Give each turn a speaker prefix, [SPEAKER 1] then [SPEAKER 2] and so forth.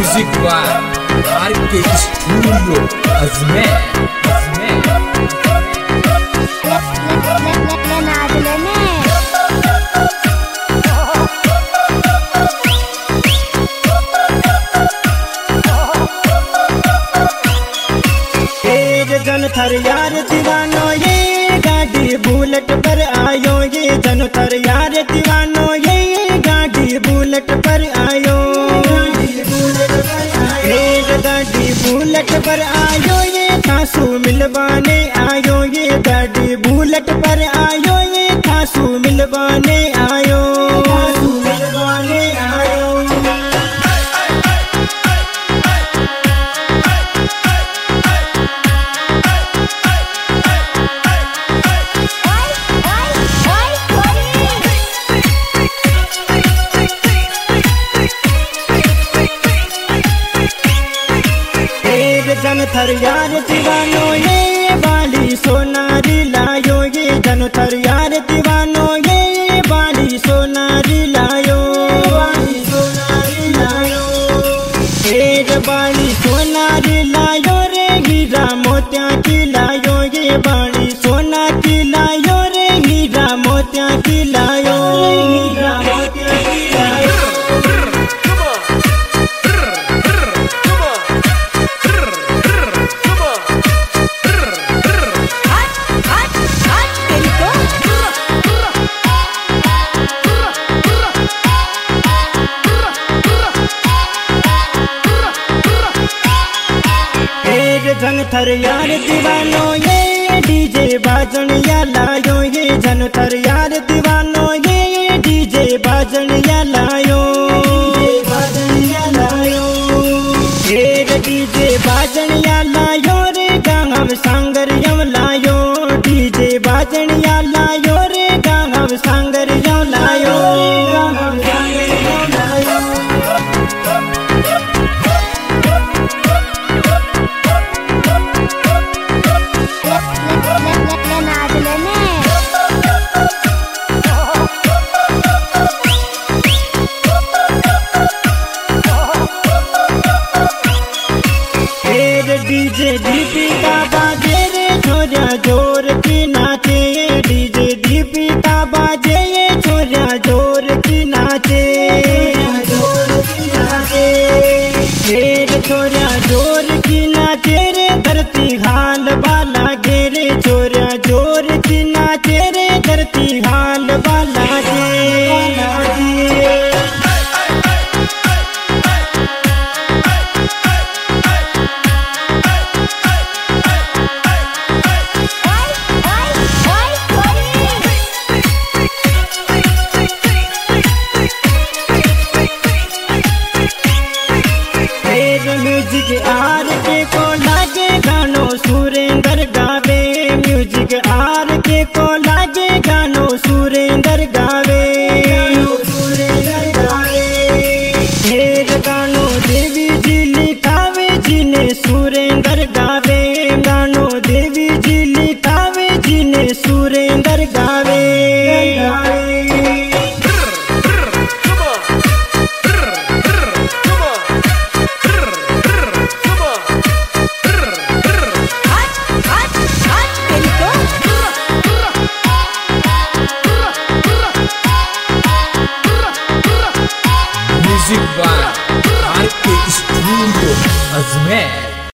[SPEAKER 1] Music by RK studio Ajmer.
[SPEAKER 2] जन थर यार दीवानो ये गाड़ी बुलेट पर आयो, ये जन थर यार दीवानो ये गाड़ी बुलेट पर आयो, गाड़ी बुलेट पर आयो, ये थासू मिलवाने आयो, ये गाड़ी बुलेट पर आयो, ये थासू मिलवाने आयो, थासू मिलवाने आयो। जन थर यार दीवानो ये बाली सोनारी लायो, ये जन थर यार दीवानो ये बाली सोनारी लायो, बाली सोनारी लायो, बाली सोनारी लायो रे, हीरा मोतिया की लायो, ये बाली सोना की लायो रे, हीरा मोतिया की लायो, हीरा मोतिया की लायो। जन थर यार दीवानो ये डीजे बाजन या लायो, ये जन थर यार दीवानो ये डीजे बाजन या लायो, बाजन या लायो, डीजे बाजन या लायो रे, गाँव सांगर यम लायो, डीजे बाजन या लायो रे, गाँव सांगर यम लायो, गाँव सांगर यम लायो। डीजे दीपिका बाजे रे छोरा जोर की नाचे, डीजे दीपिका बाजे ये छोरा जोर की नाचे, जोर की नाचे, छोरा जोर की नाचे रे, धरती हाल वाला गे रे, छोरा जोर की नाचे रे, धरती हाल वाला गे। म्यूजिक आर के को लागे गानो सुरेंद्र गावे, म्यूजिक आर के को लागे गानो सुरेंद्र गावे, सुरेंद्र गावे, ढेर गानो देवी जी लिखावे, जिन्हें सुरेंद्र गावे, गानो देवी जी लिखावे, जिन्हें सुरेंद्र गावे।
[SPEAKER 1] Music by RK studio Ajmer.